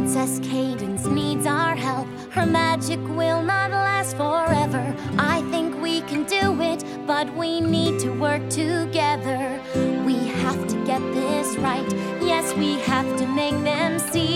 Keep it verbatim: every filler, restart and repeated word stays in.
Princess Cadence needs our help. Her magic will not last forever. I think we can do it, but we need to work together. We have to get this right. Yes, we have to make them see